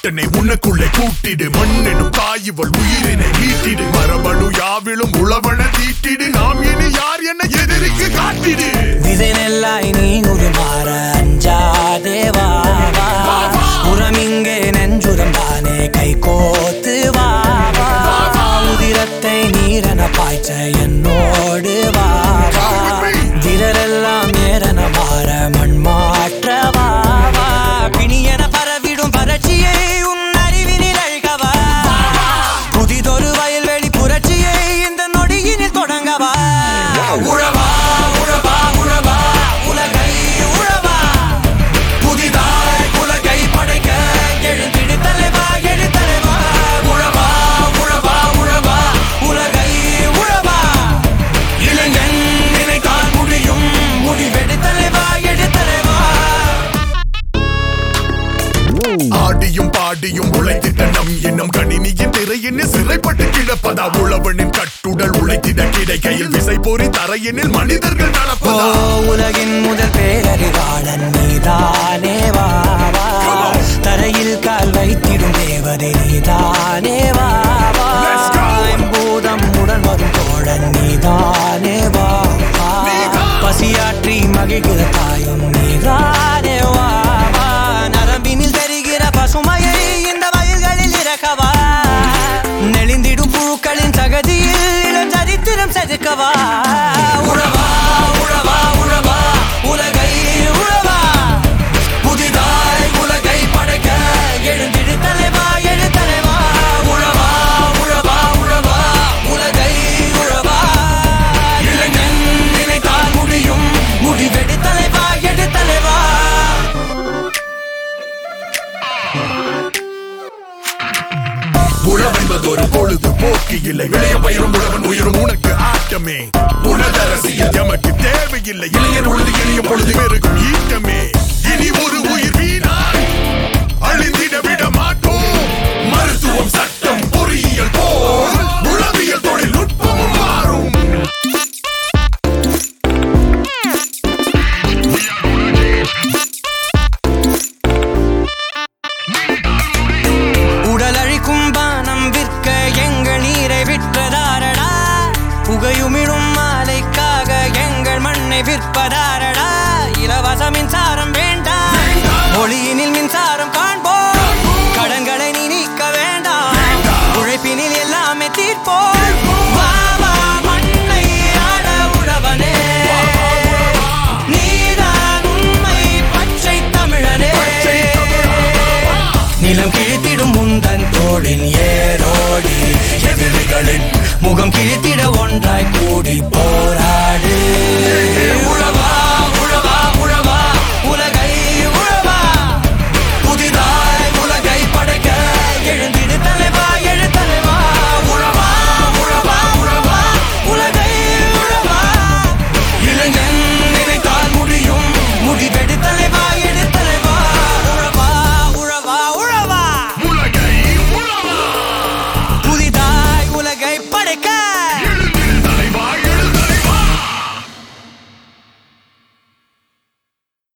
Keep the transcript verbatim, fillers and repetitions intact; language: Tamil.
மட்டனை உனக்குள்ளே கூட்டிடு மண்ணெனும் தாயிவள் உயிரினை மீட்டிடு மரபணு யாவிலும் உழவன தீட்டிடு நாம் இனி யார் என எதிரிக்கு காட்டிடு விதைநெல்லாய் நீ உருமாற அஞ்சாதேவா புறமிங்கே நெஞ்சுரம் தானே கை கோத்து வா உதிரத்தை நீரென பாய்ச்ச என்னோடு வா விரலெல்லாம் ஏறன மாற மண் மாற்ற வா பிணியன பரவிடும் பரட்சியை உன் அறிவினில் அழுகவா புதிதொரு வயல்வெளி புரட்சியை இந்த நொடியினில் தொடங்கவா உழவா உழவா உழவா உலகை உழவா புதிதாய் உலகை படைக்க எழுந்திடு தலைவா எழு தலைவா உழவா உழவா உழவா உலகை உழவா இளைஞன் நினைத்தால் முடியும் முடிவெடு தலைவா எழு தலைவா ஆடியும் பாடியும் உழைத்திட்ட நம் என்னும் கணினியின் திரையினில் சிறைப்பட்டு கிடப்பதா உழவனின் கட்டுடல் உழைத்திட கிடைக்கையில் விசை போரி தரையினில் மனிதர்கள் நடப்பதா உலகின் முதல் பேரறிவாளன் நீதானே வா தரையில் கால் வைத்திடும் தேவதை நீதானே வா பூதம் உடன் வரும் தோழன் நீதானே வா பசியாற்றி மகிழ்கிற தாயும் நீதானே வா நரம்பினில் தெரிகிற பசுமையை இந்த வயல்களில் இறக்கவா நெளிந்திடும் பூக்களின் சகதியில் இளம் சரித்திரம் செதுக்கவா உழவா உழவா உழவா உலகை உழவா புதிதாய் உலகை படைக்க எழுந்திடு தலைவா எழு தலைவா உழவா உழவா உழவா உலகை உழவா இளைஞன் நினைத்தால் முடியும் முடிவெடு தலைவா எழு தலைவா உழவென்பது ஒரு பொழுது போக்கு இல்லை இளைய பயிரும் உழவன் உயிரும் உனக்கு ஆட்டமே உணதரசியல் எமக்கு தேவையில்லை இளையர் உழுது எளிய பொழுது பெருகும் ஈட்டமே இனி ஒரு உயிர் வீணாய் அழிந்திட விட மாட்டோம் மருத்துவம் சட்டம் பொறியியல் போல் உளவியல் தொழில்நுட்பமும் மாறும் புகையுமிழும் மாலைக்காக எங்கள் மண்ணை விற்பதாரடா இலவச மின்சாரம் வேண்டாம் ஒளியினில் மின்சாரம் காண்போம் கடன்களை நீ நீக்க வேண்டாம் உழைப்பினில் எல்லாமே தீர்ப்போம் மண்ணை ஆட உழவனே நீதான் உண்மை பச்சை தமிழனே நிலம் கிழித்திடும் முந்தன் தோளின் ஏரோடி எதிரிகளின் முகம் கிழித்திட ஒன்றாய் கூடி போரா